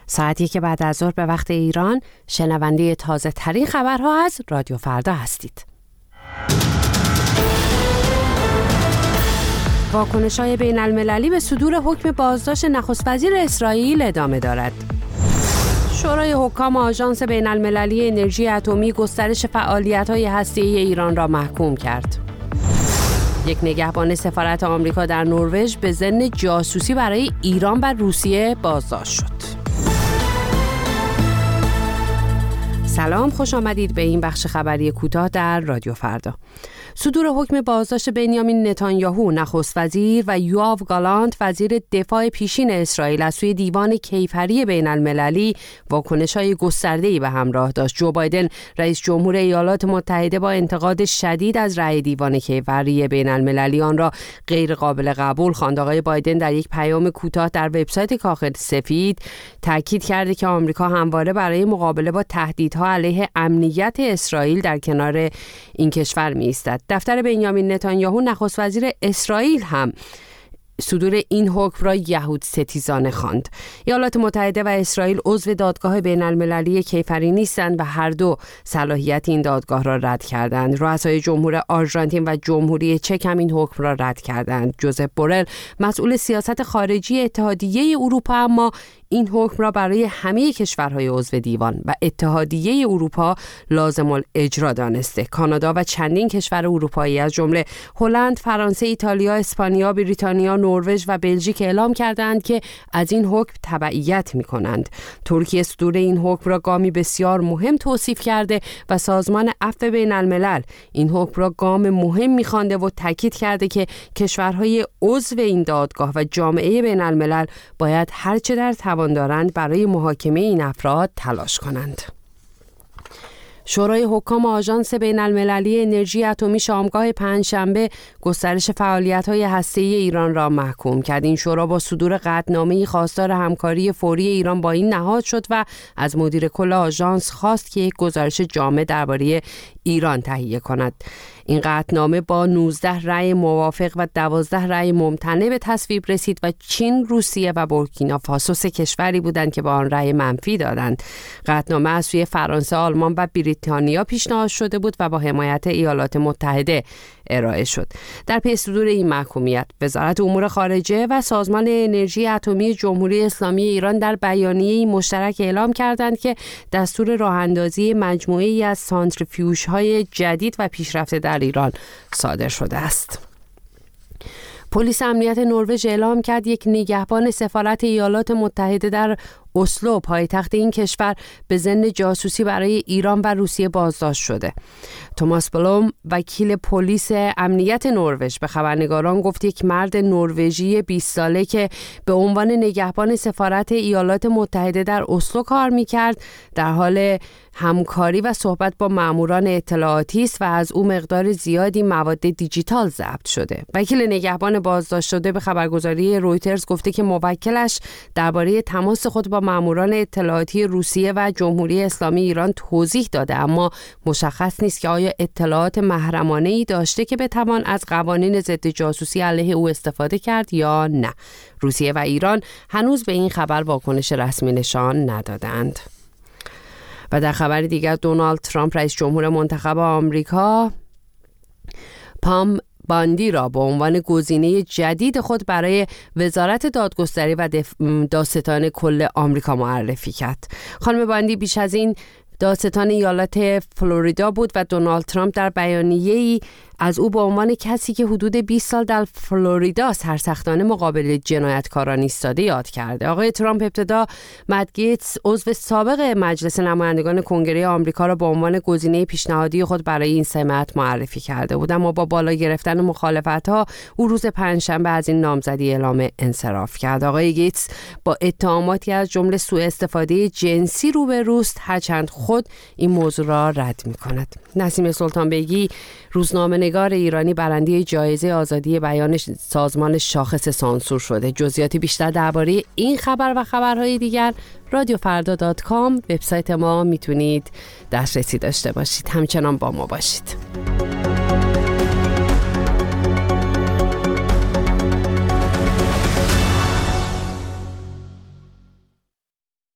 ساعت 1 بعد از ظهر به وقت ایران، شنونده تازه ترین خبرها از رادیو فردا هستید. واکنش‌های بین المللی به صدور حکم بازداشت نخست وزیر اسرائیل ادامه دارد. شورای حکام آژانس بین المللی انرژی اتمی گسترش فعالیت‌های هسته‌ای ایران را محکوم کرد. یک نگهبان سفارت آمریکا در نروژ به ضمن جاسوسی برای ایران و روسیه بازداشت شد. سلام، خوش آمدید به این بخش خبری کوتاه در رادیو فردا. صدور حکم بازداشت بنیامین نتانیاهو نخست وزیر و یوآو گالانت وزیر دفاع پیشین اسرائیل از سوی دیوان کیفری بین المللی واکنش‌های گسترده‌ای به همراه داشت. جو بایدن رئیس جمهور ایالات متحده با انتقاد شدید از رأی دیوان کیفری بین المللی آن را غیر قابل قبول خواند. آقای بایدن در یک پیام کوتاه در وبسایت کاخ سفید تاکید کرده که آمریکا همواره برای مقابله با تهدیدها علیه امنیت اسرائیل در کنار این کشور می‌ایستد. دفتر بنیامین نتانیاهو نخست وزیر اسرائیل هم صدور این حکم را یهود ستیزانه خواند. ایالات متحده و اسرائیل عضو دادگاه بین المللی کیفری نیستند و هر دو صلاحیت این دادگاه را رد کردند. رؤسای جمهور آرژانتین و جمهوری چک هم این حکم را رد کردند. جوزپ بورل مسئول سیاست خارجی اتحادیه اروپا اما این حکم را برای همه کشورهای عضو دیوان و اتحادیه اروپا لازم الاجرا دانسته. کانادا و چندین کشور اروپایی از جمله هلند، فرانسه، ایتالیا، اسپانیا، بریتانیا، نروژ و بلژیک اعلام کردند که از این حکم تبعیت می‌کنند. ترکیه صدور این حکم را گامی بسیار مهم توصیف کرده و سازمان عفو بین الملل این حکم را گام مهم می‌خوانده و تاکید کرده که کشورهای عضو این دادگاه و جامعه بین الملل باید هرچه در دارند برای محاکمه این افراد تلاش کنند. شورای حکام آژانس بین المللی انرژی اتمی شامگاه پنجشنبه گسترش فعالیت‌های هسته‌ای ایران را محکوم کرد. این شورا با صدور قطعنامه‌ای خواستار همکاری فوری ایران با این نهاد شد و از مدیر کل آژانس خواست که یک گزارش جامع درباره ایران تهیه کند. این قطعنامه با 19 رأی موافق و 12 رأی ممتنع به تصویب رسید و چین، روسیه و بورکینافاسو سه کشوری بودند که با آن رأی منفی دادند. قطعنامه از سوی فرانسه، آلمان و بریتانیا پیشنهاد شده بود و با حمایت ایالات متحده ارائه شد. در پی صدور این محکومیت، وزارت امور خارجه و سازمان انرژی اتمی جمهوری اسلامی ایران در بیانیه‌ای مشترک اعلام کردند که دستور راه‌اندازی مجموعه‌ای از سانتریفیوژهای جدید و پیشرفته در ایران صادر شده است. پلیس امنیت نروژ اعلام کرد یک نگهبان سفارت ایالات متحده در اسلو، پایتخت این کشور، به ضمن جاسوسی برای ایران و روسیه بازداشت شده. توماس بلوم، وکیل پلیس امنیت نروژ، به خبرنگاران گفت یک مرد نروژی 20 ساله که به عنوان نگهبان سفارت ایالات متحده در اسلو کار می‌کرد، در حال همکاری و صحبت با ماموران اطلاعاتی است و از او مقدار زیادی مواد دیجیتال ضبط شده. وکیل نگهبان بازداشت شده به خبرگزاری رویترز گفته که موکلش درباره تماس خود با ماموران اطلاعاتی روسیه و جمهوری اسلامی ایران توضیح داده، اما مشخص نیست که آیا اطلاعات محرمانه‌ای داشته که بتوان از قوانین ضد جاسوسی علیه او استفاده کرد یا نه. روسیه و ایران هنوز به این خبر واکنش رسمی نشان ندادند. و در خبر دیگر، دونالد ترامپ رئیس جمهور منتخب آمریکا پام باندی را به عنوان گزینه جدید خود برای وزارت دادگستری و دادستان کل آمریکا معرفی کرد. خانم باندی بیش از این دادستان ایالت فلوریدا بود و دونالد ترامپ در بیانیه‌ای از او به عنوان کسی که حدود 20 سال در فلوریدا سرسختانه مقابل جنایتکاران ایستاده یاد کرده. آقای ترامپ ابتدا مت گیتس، عضو سابق مجلس نمایندگان کنگره آمریکا، را به عنوان گزینه پیشنهادی خود برای این سمت معرفی کرده بود، اما با بالا گرفتن مخالفت‌ها او روز پنجشنبه از این نامزدی اعلام انصراف کرد. آقای گیتس با اتهاماتی از جمله سوء استفاده جنسی روبروست، هرچند خود این موضوع را رد می‌کند. نسیم سلطان بیگی، روزنامه‌نگار ایرانی، برنده جایزه آزادی بیان سازمان شاخص سانسور شده. جزئیات بیشتر درباره این خبر و خبرهای دیگر radiofarda.com وبسایت ما میتونید دسترسی داشته باشید. همچنان با ما باشید.